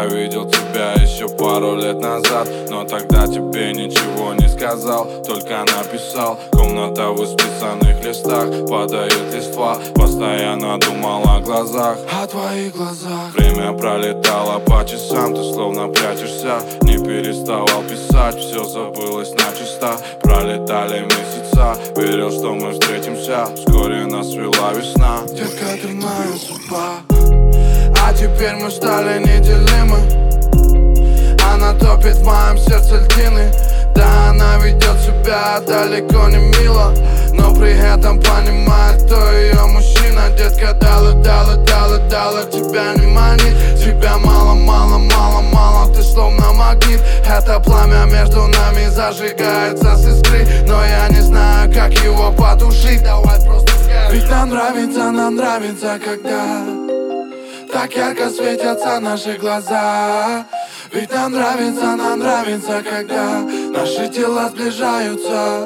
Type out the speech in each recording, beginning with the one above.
видел тебя еще пару лет назад, но тогда тебе ничего не сказал, только написал. Комната в исписанных листах, падает листва, постоянно думал о глазах, о твоих глазах. Время пролетало по часам, ты словно прячешься, не переставал писать, все забылось начисто. Пролетали месяца, верил, что мы встретимся, вскоре нас свела весна. Детка, ты моя судьба, а теперь мы стали неделимы. Она топит в моем сердце льдины. Да, она ведет себя далеко не мило, но при этом понимает, кто ее мужчина. Детка, дала тебя не манит. Тебя мало, ты словно магнит. Это пламя между нами зажигается с искры, но я не знаю, как его потушить. Давай просто скажи. Ведь нам нравится, когда так ярко светятся наши глаза. Ведь нам нравится, когда наши тела сближаются.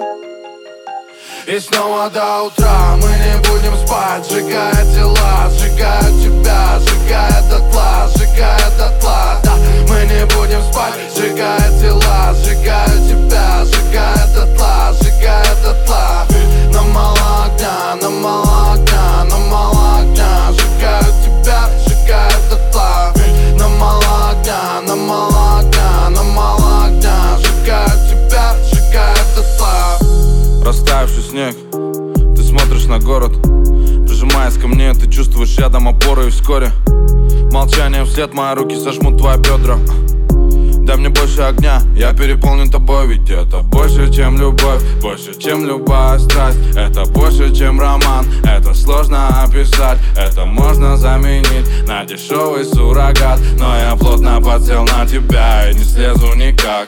И снова до утра мы не будем спать, сжигая тела, сжигая тебя, сжигая дотла, сжигая дотла. Да, мы не будем спать, сжигая тела, сжигая тебя, сжигая дотла, сжигая дотла. Нам мало огня, нам мало огня, нам мало огня, сжигаю тебя, сжигая дотла. Нам мало огня, нам мало огня, нам мало огня, сжигаю тебя, сжигая дотла. Растаявший снег, ты смотришь на город, прижимаясь ко мне, ты чувствуешь рядом опору. И вскоре молчанием вслед мои руки сожмут твои бедра. Дай мне больше огня, я переполнен тобой. Ведь это больше, чем любовь, больше, чем любая страсть. Это больше, чем роман, это сложно описать. Это можно заменить на дешевый суррогат, но я плотно подсел на тебя и не слезу никак.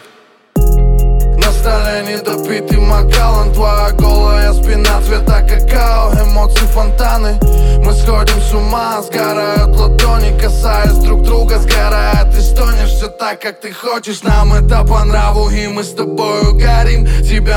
На столе недопитый Макалан, твоя голая спина цвета какао, эмоции фонтаны. Мы сходим с ума, сгорают ладони, касаясь друг друга, сгорает и стонешь. Все так, как ты хочешь, нам это по нраву, и мы с тобою горим. Тебя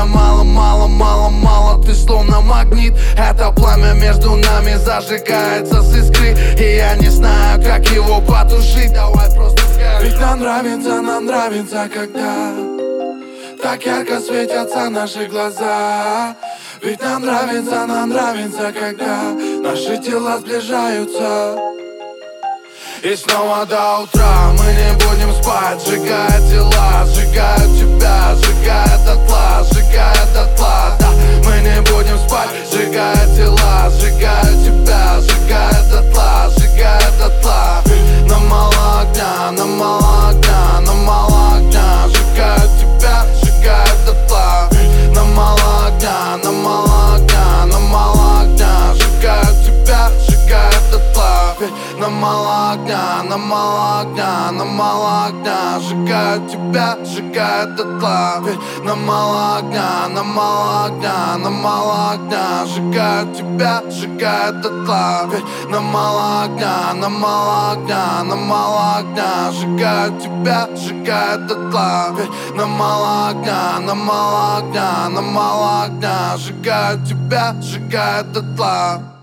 мало, ты словно магнит. Это пламя между нами зажигается с искры, и я не знаю, как его потушить. Давай просто скажи. Ведь нам нравится, когда так ярко светятся наши глаза. Ведь нам нравится, когда наши тела сближаются. И снова до утра мы не будем спать, сжигая тела, сжигая тебя, сжигая дотла, сжигая дотла. Да, мы не будем спать, сжигая тела, сжигая тебя, сжигая дотла, сжигая дотла. Нам мало огня, нам мало огня, нам мало огня, сжигаю тебя, сжигая дотла. Нам мало огня, нам мало огня, нам мало огня, сжигаю тебя, сжигая дотла. Нам мало огня, нам мало огня, нам мало огня, сжигаю тебя, сжигая дотла. Нам мало огня, нам мало огня, нам мало огня, сжигаю тебя, сжигая дотла. Нам мало огня, нам мало огня, нам мало огня, сжигаю тебя, сжигая дотла. Нам мало огня, нам мало огня, нам мало огня, сжигаю тебя, сжигая дотла.